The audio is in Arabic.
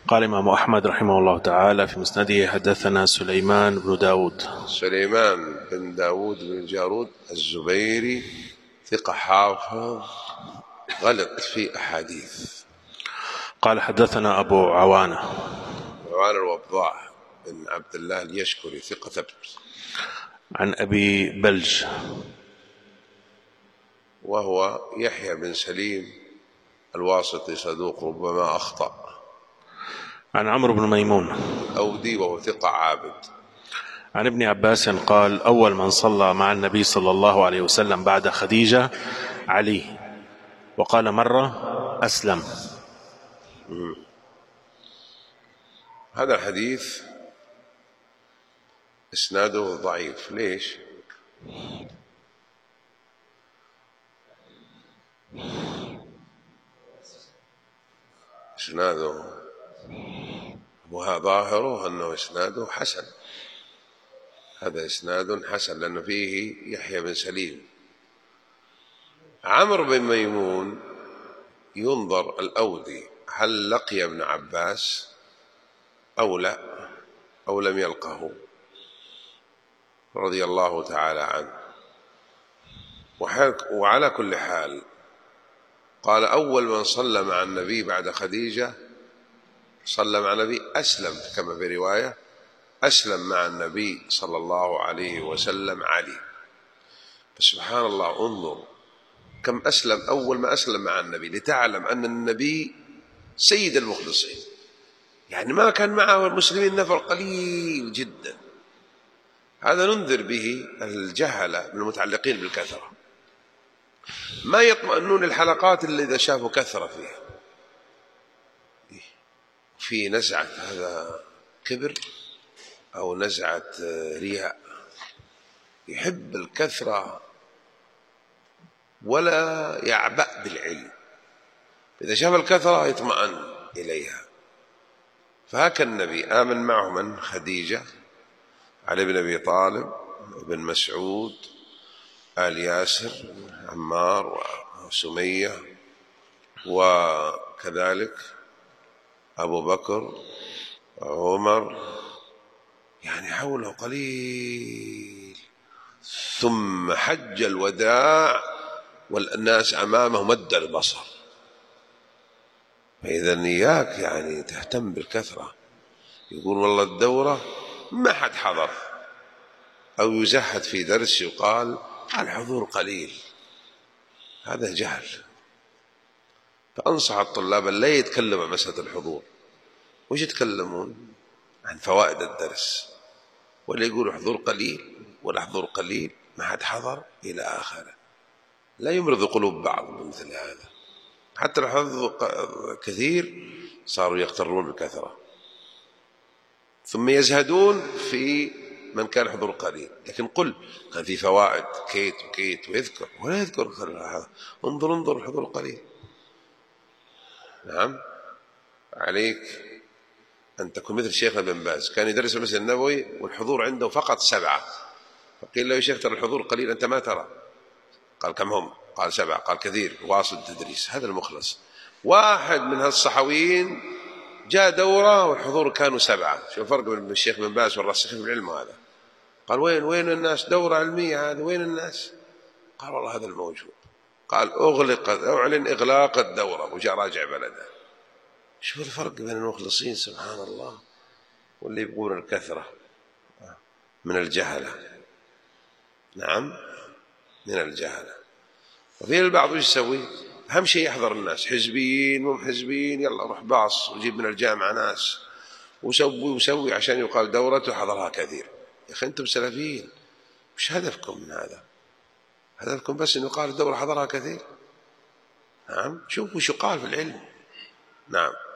قال الإمام أحمد رحمه الله تعالى في مسنده: حدثنا سليمان بن داود. سليمان بن داود بن الجارود الزبيري ثقة حافظ غلط في أحاديث. قال حدثنا أبو عوانة الوضاح بن عبد الله اليشكري ثقة ثبت. عن أبي بلج وهو يحيى بن سليم الواسطي صدوق ربما أخطأ. عن عمرو بن ميمون الأودي وهو ثقة عابد. عن ابن عباس قال: أول من صلى مع النبي صلى الله عليه وسلم بعد خديجة علي، وقال مرة أسلم. هذا الحديث إسناده ضعيف. ليش؟ إسناده وظاهره أنه إسناده حسن. هذا إسناد حسن لأنه فيه يحيى بن سليم. عمرو بن ميمون ينظر الأودي هل لقي ابن عباس أو لا، أو لم يلقه رضي الله تعالى عنه. وعلى كل حال قال: أول من صلى مع النبي بعد خديجة صلى مع النبي أسلم، كما في رواية أسلم مع النبي صلى الله عليه وسلم علي. فسبحان الله، انظر كم أسلم أول ما أسلم مع النبي، لتعلم أن النبي سيد المخلصين. يعني ما كان معه المسلمين نفر قليل جدا. هذا ننذر به الجهلة من المتعلقين بالكثرة، ما يطمئنون الحلقات اللي إذا شافوا كثرة فيها في نزعة هذا كبر أو نزعة رياء. يحب الكثرة ولا يعبأ بالعلم. إذا شاف الكثرة يطمئن إليها. فهكذا النبي آمن معه من خديجة، علي بن أبي طالب، ابن مسعود، آل ياسر، عمار وسمية، وكذلك أبو بكر وعمر، يعني حوله قليل. ثم حج الوداع والناس أمامه مد البصر. فإذا إياك يعني تهتم بالكثرة. يقول والله الدورة ما حد حضر، أو يزهد في درس يقال الحضور قليل، هذا جهل. فأنصح الطلاب لا يتكلموا عن مسألة الحضور. وش يتكلمون؟ عن فوائد الدرس، ولا يقولوا حضور قليل ولا حضور قليل، ما حد حضر إلى آخره. لا يمرض قلوب بعض بمثل هذا. حتى لو حضر كثير صاروا يغترون بالكثرة، ثم يزهدون في من كان حضور قليل. لكن قل كان في فوائد كيت وكيت ويذكر، ولا يذكر هذا. انظر الحضور القليل. نعم، عليك أن تكون مثل شيخنا بن باز، كان يدرس في المسجد النبوي والحضور عنده فقط 7. فقيل له: يا شيخ ترى الحضور قليل، أنت ما ترى. قال: كم هم؟ قال: 7. قال: كثير، واصل التدريس. هذا المخلص. واحد من هالصحويين جاء دورة والحضور كانوا 7. شوف الفرق بين الشيخ بن باز والراسخين في العلم. هذا قال: وين الناس؟ دورة علمية هذه، وين الناس؟ قال: والله هذا الموجود. قال: أعلن إغلاق الدورة، وجاء راجع بلده. شوف الفرق بين المخلصين، سبحان الله، واللي يبغون الكثرة من الجهلة. نعم، من الجهلة. وفي البعض وش يسوي؟ أهم شيء يحضر الناس، حزبيين مو حزبيين، يلا روح باص وجيب من الجامعة ناس وسوي عشان يقال دورته حضرها كثير. يا أخي أنتم سلفيين، وش هدفكم من هذا؟ هدفكم بس أن يقال الدورة حضرها كثير؟ نعم، شوفوا وش يقال في العلم. نعم.